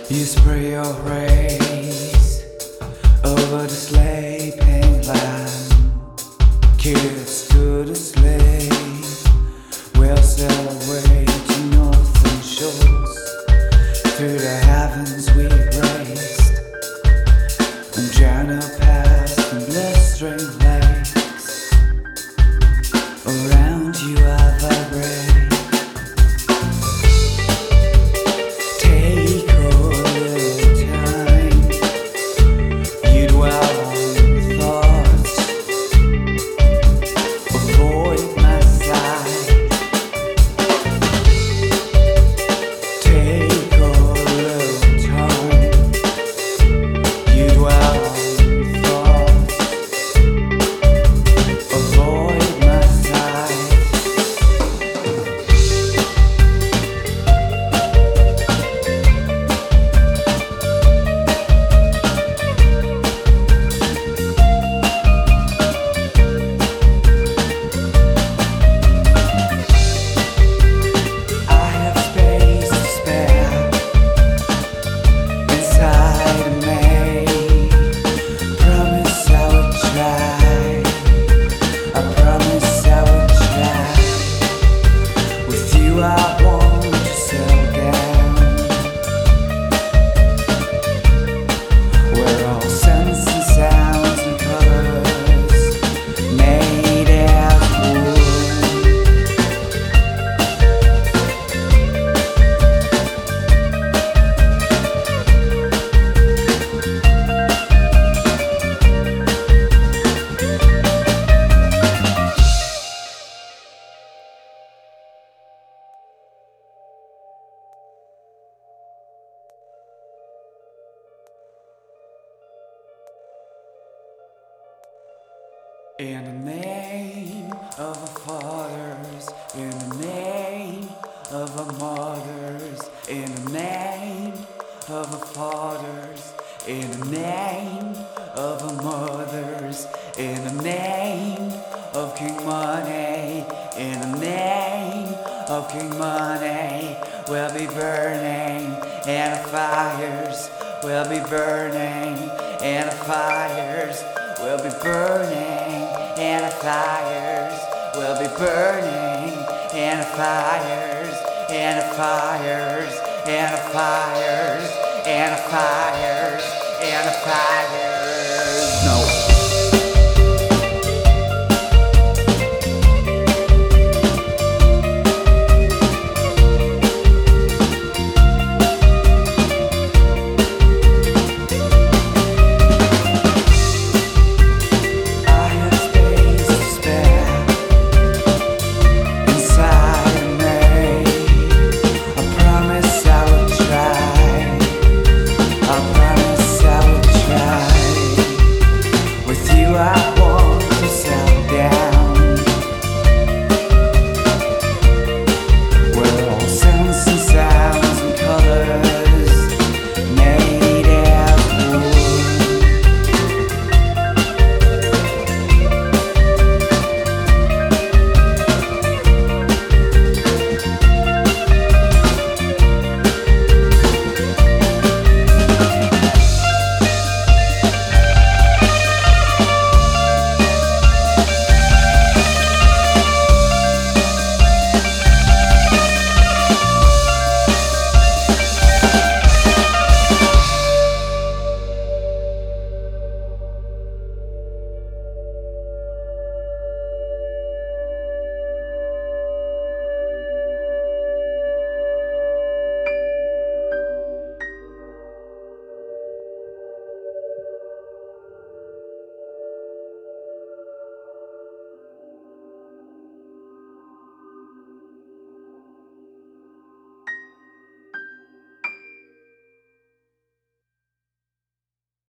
You spray your rays over the sleeping land. Kids go to sleep. We'll sail away to northern shores. Through the heavens we raced and journey past the blistering lakes. Around you I vibrate. In the name of our fathers, in the name of our mothers, in the name of our fathers, in the name of our mothers, in the name of King Money, in the name of King Money, we'll be burning, and the fires will be burning, and the fires will be burning, and the fires will be burning, and the fires, and the fires, and the fires, and the fires, and the fires. No. I